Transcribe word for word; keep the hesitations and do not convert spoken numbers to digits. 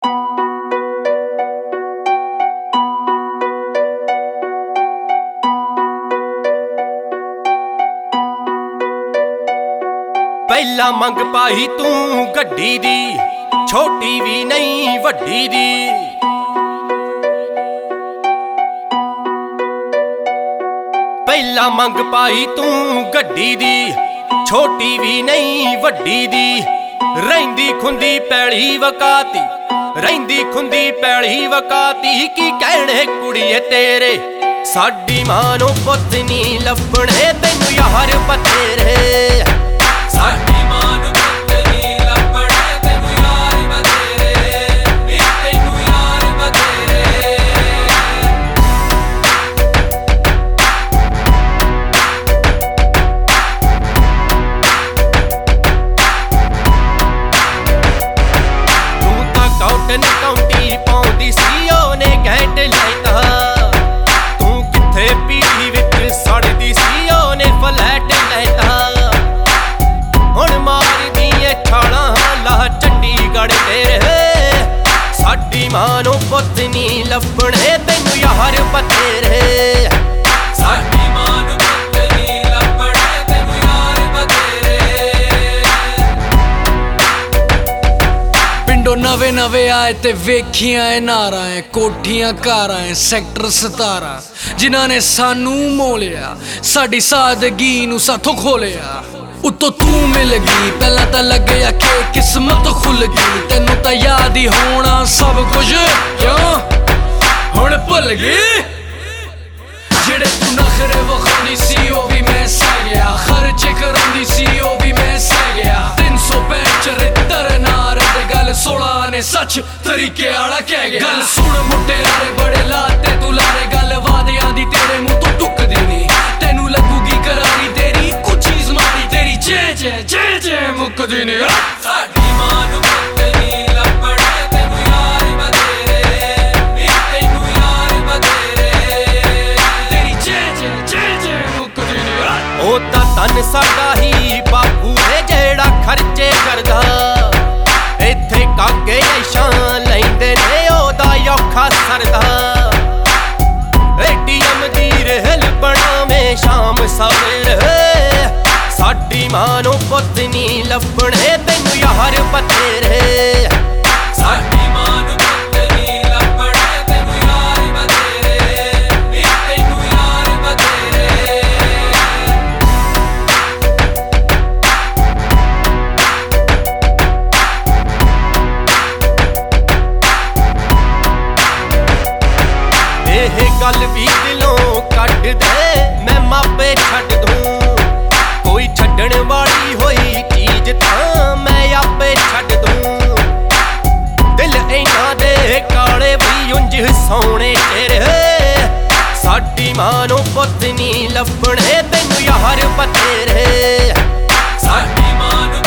ਪਹਿਲਾਂ ਮੰਗ ਪਾਈ ਤੂੰ ਗੱਡੀ ਦੀ, ਛੋਟੀ ਵੀ ਨਹੀਂ ਵੱਡੀ ਦੀ। ਪਹਿਲਾਂ ਮੰਗ ਪਾਈ ਤੂੰ ਗੱਡੀ ਦੀ, ਛੋਟੀ ਵੀ ਨਹੀਂ ਵੱਡੀ ਦੀ। ਰਹਿੰਦੀ ਖੁੰਦੀ ਪੈਲੀ ਵਕਾਤੀ, ਰਹਿੰਦੀ ਖੁੰਦੀ ਪੈਲੀ ਵਕਾਤੀ। ਕੀ ਕਹਿਣੇ ਕੁੜੀਏ ਤੇਰੇ, ਸਾਡੀ ਮਾਂ ਨੂੰ ਪੁੱਤ ਨੀ ਲੱਭਣੇ ਤੈਨੂੰ ਯਾਰ ਬਥੇਰੇ। ਸਾਡੀ ਮਾਂ ਨੂੰ ਪੁੱਤ ਨੀ ਲੱਭਣੇ ਤੈਨੂੰ ਯਾਰ ਬਥੇਰੇ, ਨੀ ਤੈਨੂੰ ਯਾਰ ਬਥੇਰੇ। ਤੂੰ ਤਾਂ ਕਾਊਟਨ ਕਾਉਂਟੀ ਪਾਉਂਦੀ ਸੀ, ਉਹਨੇ ਘੈਂਟ ਲੈਤਾ। ਤੂੰ ਕਿੱਥੇ ਪੀੜੀ ਵਿੱਚ ਸੜਦੀ ਸੀ, ਉਹਨੇ ਫਲੈਟ ਲੈਤਾ। ਹੁਣ ਮਾਰਦੀ ਏ ਛਾਲਾਂ ਲਾ ਚੰਡੀਗੜ੍ਹ ਤੇਰੇ। ਸਾਡੀ ਮਾਂ ਨੂੰ ਪੁੱਤ ਨੀ ਲੱਭਣੇ ਤੈਨੂੰ ਯਾਰ ਬਥੇਰੇ। ਸਾਡੀ ਮਾਂ ਨੂੰ ਪੁੱਤ ਨੀ ਲੱਭਣੇ ਤੈਨੂੰ ਯਾਰ ਬਥੇਰੇ। ਪਿੰਡੋਂ ਨਵੇਂ ਨਵੇਂ ਆਏ ਤੇ ਵੇਖੀਆਂ ਏ ਨਾਰਾਂ ਏ, ਕੋਠੀਆਂ ਕਾਰਾਂ ਏ, ਸੈਕਟਰ ਸਤਾਰਾਂ, ਜਿਨ੍ਹਾਂ ਨੇ ਸਾਨੂੰ ਮੋਲਿਆ, ਸਾਡੀ ਸਾਦਗੀ ਨੂੰ ਸਾਥੋਂ ਖੋਲਿਆ। ਉੱਤੋਂ ਤੂੰ ਮਿਲ ਗਈ, ਪਹਿਲਾਂ ਤਾਂ ਲੱਗਿਆ ਕਿ ਕਿਸਮਤ ਖੁੱਲ ਗਈ। ਤੈਨੂੰ ਤਾਂ ਯਾਦ ਹੀ ਹੋਣਾ ਸਭ ਕੁਝ, ਕਿਉਂ ਹੁਣ ਭੁੱਲ ਗਈ। ਜਿਹੜੇ ਤੂੰ ਨਖਰੇ ਵਿਖਾਉਂਦੀ ਸੀ ਉਹ ਵੀ ਮੈਂ ਸਹਿ ਗਿਆ, ਖਰਚੇ ਕਰਾਉਂਦੀ ਸੀ ਉਹ ਵੀ ਮੈਂ ਸਹਿ ਗਿਆ। ਤਿੰਨ ਸੌ ਪੈਂਹਠ ਚਰਿੱਤਰ ਨਾਰ ਤੇ ਗੱਲ ਸੋਲਾਂ ਨੇ ਸੱਚ ਤਰੀਕੇ ਵਾਲਾ ਕਹਿ ਗਿਆ। ਗੱਲ ਸੁਣ ਮੁਟਿਆਰੇ ਬੜੇ ਲਾਤੇ ਤੂੰ ਲਾਰੇ, ਗੱਲ ਵਾਦਿਆਂ ਦੀ ਤੇਰੇ ਮੂੰਹ ਤੋਂ ਟੁੱਕਦੀ ਨਹੀਂ। ਤੈਨੂੰ ਲੱਗੂਗੀ ਕਰਾਰੀ ਤੇਰੀ ਕੁਝ ਚੀਜ਼ ਮਾਰੀ, ਤੇਰੀ ਜੈ ਜੈ ਜੈ ਜੈ ਮੁੱਕਦੀ ਨਹੀਂ। ਸਾਡੀ ਮਾਂ ਨੂੰ ਪੁੱਤ ਨੀ ਲੱਭਣੇ ਤੈਨੂੰ ਯਾਰ ਬਥੇਰੇ, ਨੀ ਤੈਨੂੰ ਯਾਰ ਬਥੇਰੇ। ਤੇਰੀ ਜੈ ਜੈ ਜੈ ਜੈ ਮੁੱਕਦੀ ਨਹੀਂ। ਉਹ ਤਾਂ ਤਨ ਸਾਡਾ ਹੀ ਬਾਪੂ ਏ ਜਿਹੜਾ ਖਰਚੇ ਕਰਦਾ। ਇੱਥੇ ਕਾਗੇ ਐਸ਼ਾਂ ਲੈਂਦੇ ਨੇ ਉਹਦਾ ਔਖਾ ਸਰਦਾ। ਏਟੀਐਮ ਦੀ ਰਹਿਲ ਬਣਾਵੇਂ ਸ਼ਾਮ ਸਵੇਰੇ। ਸਾਡੀ ਮਾਂ ਨੂੰ ਪੁੱਤ ਨੀ ਲੱਭਣੇ ਤੈਨੂੰ ਯਾਰ ਬਥੇਰੇ। ਸਾਡੀ ਮਾਂ ਨੂੰ ਪੁੱਤ ਨੀ ਲੱਭਣੇ ਤੈਨੂੰ ਯਾਰ ਬਥੇਰੇ, ਨੀ ਤੈਨੂੰ ਯਾਰ ਬਥੇਰੇ। ਇਹ ਗੱਲ ਵੀ ਦਿਲੋਂ ਕੱਢ ਦੇ, ਮੈਂ ਮਾਪੇ ਛੱਡ ਦੂੰ। ਕੋਈ ਛੱਡਣ ਵਾਲੀ ਹੋਈ ਚੀਜ਼ ਤਾਂ ਮੈਂ ਆਪੇ ਛੱਡ ਦੂੰ। ਦਿਲ ਇਹਨਾਂ ਦੇ ਕਾਲੇ ਵੀ ਉਂਝ ਸੋਹਣੇ ਚਿਹਰੇ। ਸਾਡੀ ਮਾਂ ਨੂੰ ਪੁੱਤ ਨੀ ਲੱਭਣੇ ਤੈਨੂੰ ਯਾਰ ਬਥੇਰੇ। ਸਾਡੀ ਮਾਂ ਨੂੰ